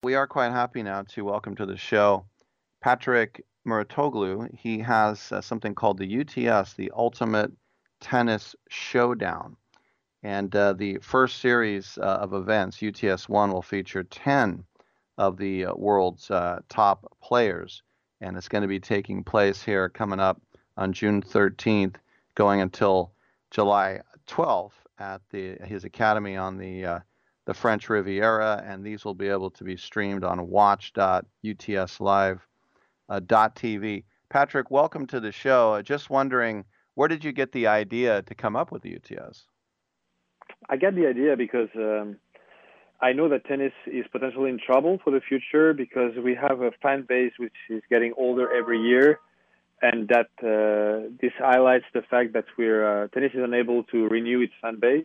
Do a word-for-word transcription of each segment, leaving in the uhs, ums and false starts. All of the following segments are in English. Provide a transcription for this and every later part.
we are quite happy now to welcome to the show Patrick Muratoglu. He has uh, something called the U T S, the Ultimate Tennis Showdown. And uh, the first series uh, of events, U T S one, will feature ten of the uh, world's uh, top players. And it's going to be taking place here coming up on June thirteenth, going until July twelfth at the his academy on the uh, the French Riviera, and these will be able to be streamed on watch dot u t s live dot t v. Patrick, welcome to the show. Just wondering, where did you get the idea to come up with the U T S? I got the idea because um, I know that tennis is potentially in trouble for the future because we have a fan base which is getting older every year, and that uh, this highlights the fact that we're uh, tennis is unable to renew its fan base.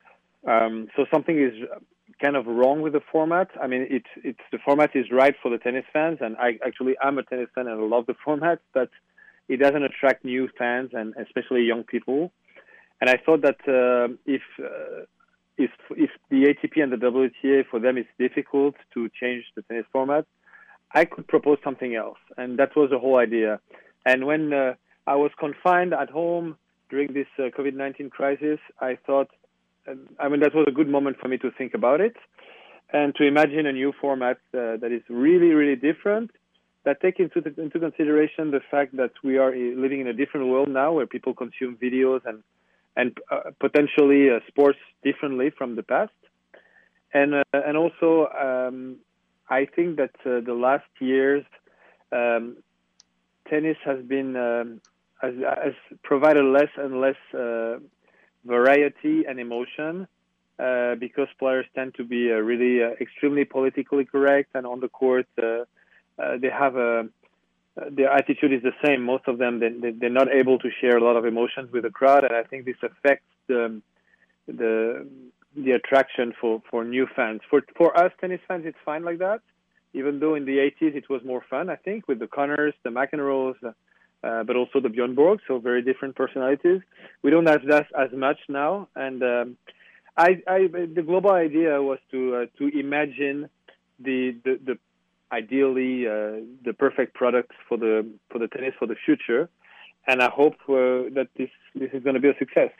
Um, so something is kind of wrong with the format. I mean, it's it's the format is right for the tennis fans, and I actually am a tennis fan and I love the format, but it doesn't attract new fans and especially young people. And I thought that uh, if uh, if if the A T P and the W T A, for them it's difficult to change the tennis format, I could propose something else, and that was the whole idea. And when uh, I was confined at home during this uh, COVID nineteen crisis, I thought, I mean, that was a good moment for me to think about it and to imagine a new format uh, that is really, really different, that takes into, the, into consideration the fact that we are living in a different world now where people consume videos and, and uh, potentially uh, sports differently from the past. And, uh, and also, um, I think that uh, the last years, um, tennis has been, um, has, has provided less and less uh, variety and emotion uh, because players tend to be uh, really uh, extremely politically correct, and on the court uh, uh, they have a their attitude is the same. Most of them they, they're not able to share a lot of emotions with the crowd, and I think this affects the the the attraction for, for new fans. For for us tennis fans, it's fine like that. Even though in the eighties it was more fun, I think, with the Connors, the McEnroes. Uh, Uh, but also the Bjorn Borg, so very different personalities. We don't have that as much now, and um, I, I, the global idea was to uh, to imagine the the, the ideally uh, the perfect product for the for the tennis for the future, and I hope uh, that this this is going to be a success.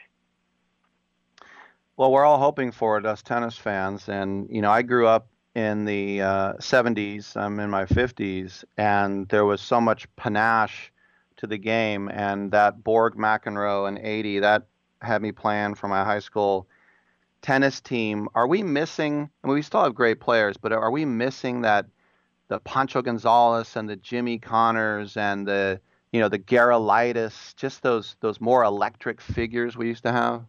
Well, we're all hoping for it, us tennis fans, and you know, I grew up in the uh, seventies. I'm in my fifties, and there was so much panache to the game, and that Borg McEnroe in eighty, that had me playing for my high school tennis team. Are we missing, I mean, we still have great players, but are we missing that the Pancho Gonzalez and the Jimmy Connors and the, you know, the Gerulaitis, just those those more electric figures we used to have?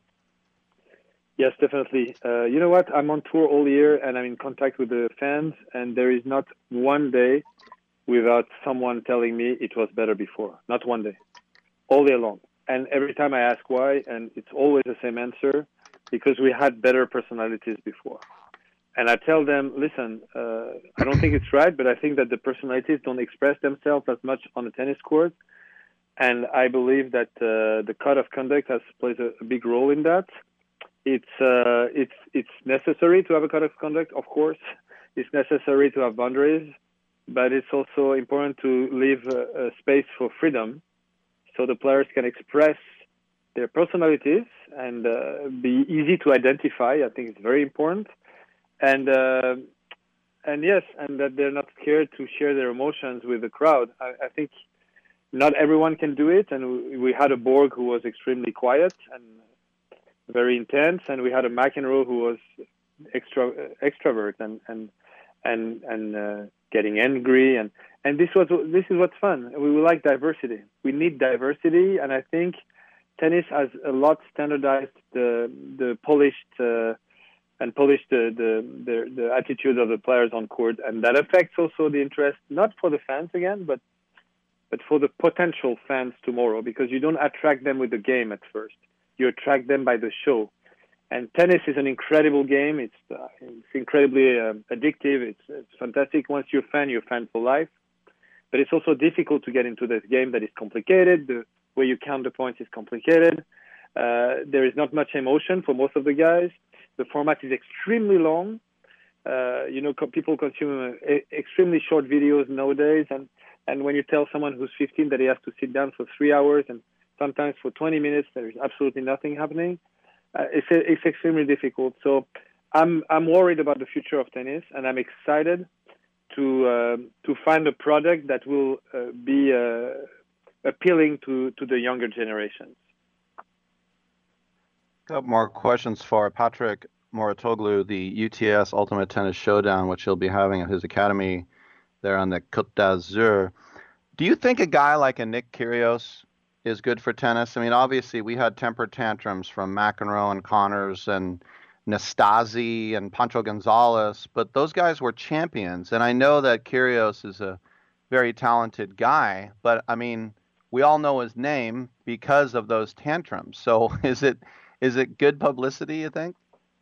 Yes, definitely. Uh, you know what? I'm on tour all year and I'm in contact with the fans, and there is not one day without someone telling me it was better before. Not one day. All day long. And every time I ask why, and it's always the same answer, because we had better personalities before. And I tell them, listen, uh, I don't think it's right, but I think that the personalities don't express themselves as much on the tennis court. And I believe that uh, the code of conduct has plays a, a big role in that. It's, uh, it's, it's necessary to have a code of conduct, of course. It's necessary to have boundaries. But it's also important to leave a, a space for freedom so the players can express their personalities and uh, be easy to identify. I think it's very important. And, uh, and yes, and that they're not scared to share their emotions with the crowd. I, I think not everyone can do it. And we, we had a Borg who was extremely quiet and very intense. And we had a McEnroe who was extra, extrovert and, and, and, and, uh, getting angry, and, and this was this is what's fun. We like diversity. We need diversity, and I think tennis has a lot standardized the the polished uh, and polished the, the the the attitude of the players on court, and that affects also the interest, not for the fans again, but but for the potential fans tomorrow, because you don't attract them with the game at first. You attract them by the show. And tennis is an incredible game. It's, uh, it's incredibly uh, addictive. It's, it's fantastic. Once you're a fan, you're a fan for life. But it's also difficult to get into this game that is complicated. The way you count the points is complicated. Uh, there is not much emotion for most of the guys. The format is extremely long. Uh, you know, co- people consume uh, e- extremely short videos nowadays, and and when you tell someone who's fifteen that he has to sit down for three hours and sometimes for twenty minutes, there's absolutely nothing happening. Uh, it's it's extremely difficult. So I'm I'm worried about the future of tennis, and I'm excited to uh, to find a product that will uh, be uh, appealing to to the younger generations. Got more questions for Patrick Mouratoglou, the U T S Ultimate Tennis Showdown, which he'll be having at his academy there on the Côte d'Azur. Do you think a guy like a Nick Kyrgios is good for tennis? I mean, obviously, we had temper tantrums from McEnroe and Connors and Nastase and Pancho Gonzalez, but those guys were champions. And I know that Kyrgios is a very talented guy, but I mean, we all know his name because of those tantrums. So is it is it good publicity, you think?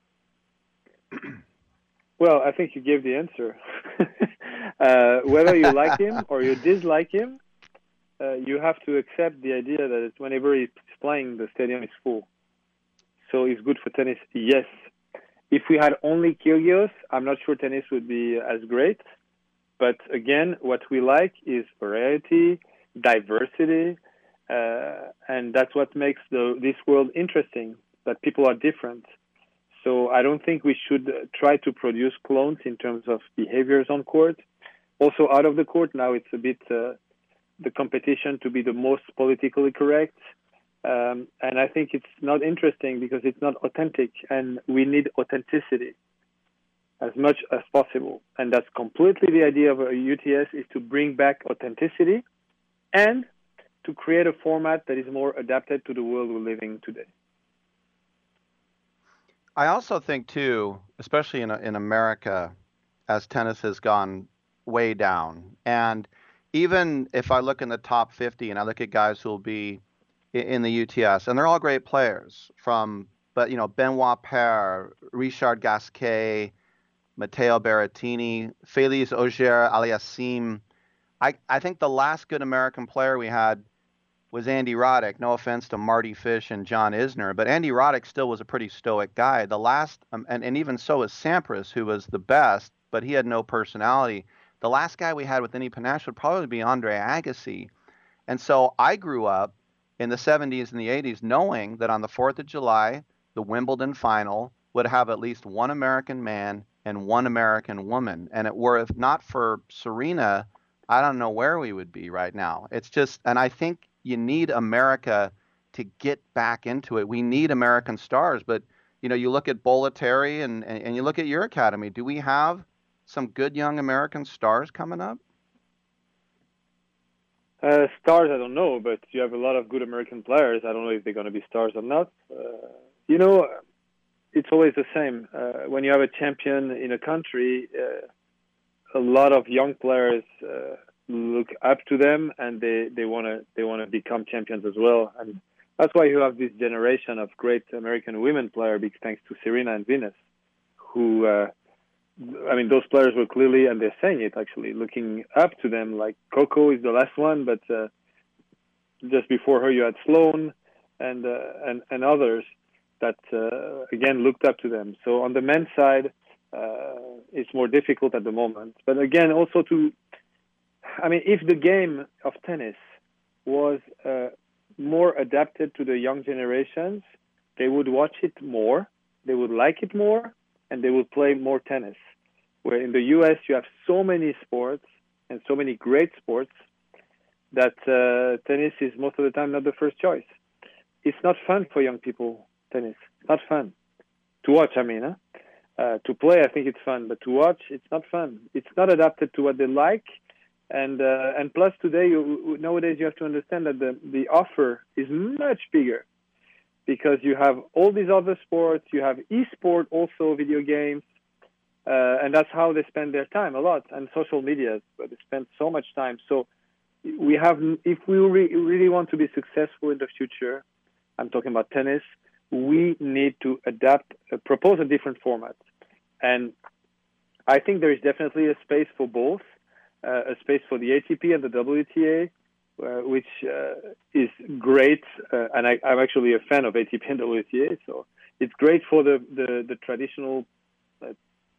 Well, I think you gave the answer. uh, whether you like him or you dislike him, uh, you have to accept the idea that whenever he's playing, the stadium is full. So it's good for tennis, yes. If we had only Kyrgios, I'm not sure tennis would be as great. But again, what we like is variety, diversity, uh, and that's what makes the, this world interesting, that people are different. So I don't think we should try to produce clones in terms of behaviors on court. Also out of the court, now it's a bit uh, the competition to be the most politically correct. Um, and I think it's not interesting because it's not authentic, and we need authenticity as much as possible. And that's completely the idea of a U T S, is to bring back authenticity and to create a format that is more adapted to the world we're living today. I also think too, especially in in America, as tennis has gone way down, and even if I look in the top fifty and I look at guys who will be in the U T S, and they're all great players, from but you know Benoit Paire, Richard Gasquet, Matteo Berrettini, Félix Auger-Aliassime. I I think the last good American player we had was Andy Roddick. No offense to Marty Fish and John Isner, but Andy Roddick still was a pretty stoic guy. The last, um, and, and even so was Sampras, who was the best, but he had no personality. The last guy we had with any panache would probably be Andre Agassi. And so I grew up in the seventies and the eighties knowing that on the fourth of July, the Wimbledon final would have at least one American man and one American woman. And it were, if not for Serena, I don't know where we would be right now. It's just, and I think you need America to get back into it. We need American stars, but you know, you look at Bollettieri and, and, and you look at your academy. Do we have some good young American stars coming up? Uh, stars, I don't know, but you have a lot of good American players. I don't know if they're going to be stars or not. Uh, you know, it's always the same. Uh, when you have a champion in a country, uh, a lot of young players uh, look up to them, and they they want to they want to become champions as well. And that's why you have this generation of great American women players, big thanks to Serena and Venus, who, uh, I mean, those players were clearly, and they're saying it actually, looking up to them. Like Coco is the last one, but uh, just before her you had Sloane and uh, and and others that uh, again looked up to them. So on the men's side, uh, it's more difficult at the moment. But again, also to I mean, if the game of tennis was uh, more adapted to the young generations, they would watch it more, they would like it more, and they would play more tennis. Where in the U S you have so many sports and so many great sports that uh, tennis is most of the time not the first choice. It's not fun for young people, tennis. It's not fun. To watch, I mean. Huh? Uh, to play, I think it's fun, but to watch, it's not fun. It's not adapted to what they like. And uh, and plus today, you, nowadays you have to understand that the, the offer is much bigger because you have all these other sports, you have e-sport also, video games, uh, and that's how they spend their time a lot, and social media, but they spend so much time. So we have, if we re- really want to be successful in the future, I'm talking about tennis, we need to adapt, uh, propose a different format. And I think there is definitely a space for both. Uh, a space for the A T P and the W T A, uh, which uh, is great. Uh, and I, I'm actually a fan of A T P and W T A, so it's great for the, the, the traditional uh,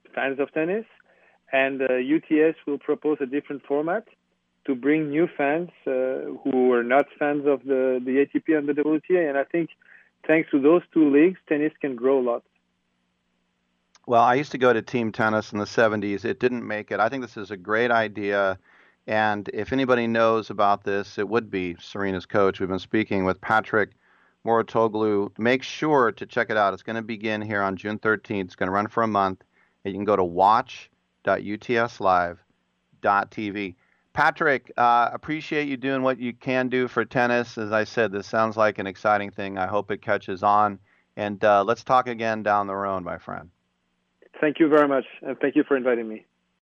fans of tennis, and uh, U T S will propose a different format to bring new fans uh, who are not fans of the, the A T P and the W T A. And I think thanks to those two leagues, tennis can grow a lot. Well, I used to go to team tennis in the seventies. It didn't make it. I think this is a great idea. And if anybody knows about this, it would be Serena's coach. We've been speaking with Patrick Mouratoglou. Make sure to check it out. It's going to begin here on June thirteenth. It's going to run for a month. And you can go to watch dot U T S live dot T V. Patrick, uh, appreciate you doing what you can do for tennis. As I said, this sounds like an exciting thing. I hope it catches on. And uh, let's talk again down the road, my friend. Thank you very much, and thank you for inviting me.